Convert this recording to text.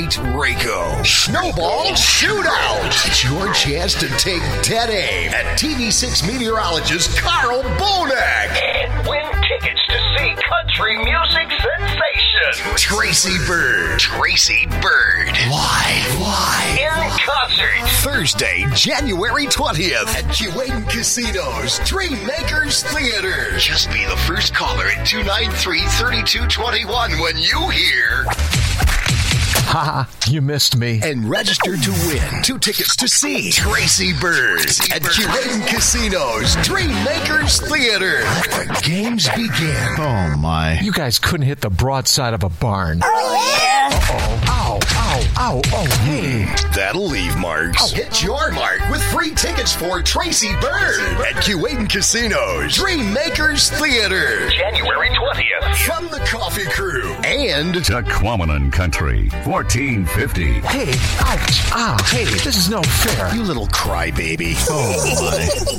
meet Rayco. Snowball Shootout. It's your chance to take dead aim at TV6 meteorologist Carl Bonek. And win tickets to see country music sensation Tracy Byrd. Live. in concert. Thursday, January 20th at Keewatin Casino's Dreammakers Theater. Just be the first caller at 293-3221 when you hear. Ha, you missed me. And register to win 2 tickets to see Tracy Byrd at Keewatin Casino's Dreammakers Theater. Let the games begin. Oh, my. You guys couldn't hit the broadside of a barn. Ow, hey. That'll leave marks. Hit your mark with free tickets for Tracy Byrd at Keewatin Casino's Dreammakers Theater. January 20th. From the Coffee Crew and Tequamanon Country, 1450. Hey, ouch, hey, this is no fair. you little crybaby. Oh, my.